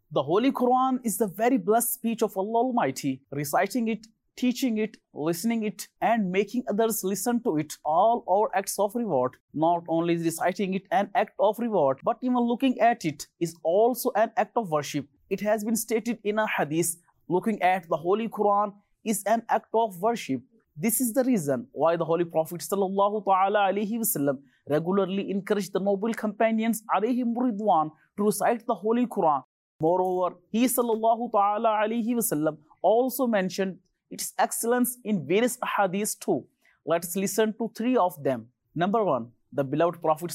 The Holy Quran is the very blessed speech of Allah Almighty. Reciting it, teaching it, listening it, and making others listen to it, all are acts of reward. Not only is reciting it an act of reward, but even looking at it is also an act of worship. It has been stated in a hadith, looking at the Holy Quran is an act of worship. This is the reason why the Holy Prophet ﷺ regularly encouraged the noble companions alayhim ridwan to recite the Holy Quran. Moreover, he ﷺ also mentioned its excellence in various hadiths too. Let us listen to three of them. Number one, the beloved Prophet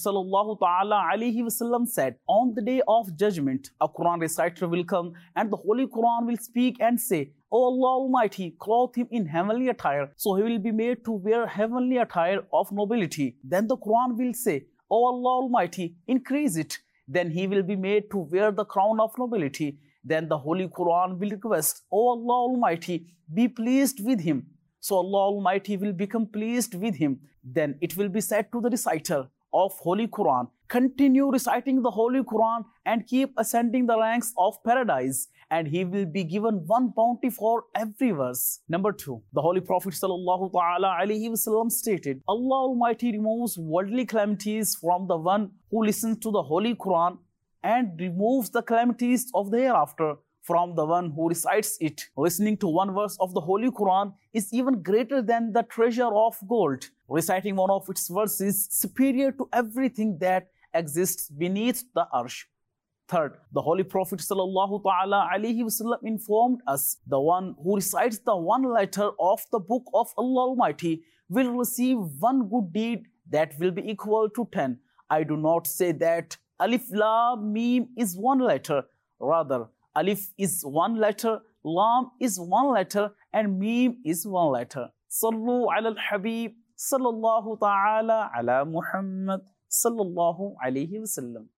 ﷺ said, on the day of judgment, a Quran reciter will come and the Holy Quran will speak and say, O Allah Almighty, clothe him in heavenly attire, so he will be made to wear heavenly attire of nobility. Then the Quran will say, O Allah Almighty, increase it. Then he will be made to wear the crown of nobility. Then the Holy Quran will request, O Allah Almighty, be pleased with him. So Allah Almighty will become pleased with him. Then it will be said to the reciter of Holy Quran, continue reciting the Holy Quran and keep ascending the ranks of paradise, and he will be given one bounty for every verse. Number two, the Holy Prophet ﷺ stated, Allah Almighty removes worldly calamities from the one who listens to the Holy Quran and removes the calamities of the hereafter from the one who recites it. Listening to one verse of the Holy Quran is even greater than the treasure of gold. Reciting one of its verses is superior to everything that exists beneath the arsh. Third, the Holy Prophet ﷺ informed us, the one who recites the one letter of the book of Allah Almighty will receive one good deed that will be equal to 10. I do not say that Alif Lam Mim is one letter. Rather, Alif is one letter, Lam is one letter, and Mim is one letter. Sallu ala al-Habib, sallallahu ta'ala ala Muhammad, sallallahu alayhi wa sallam.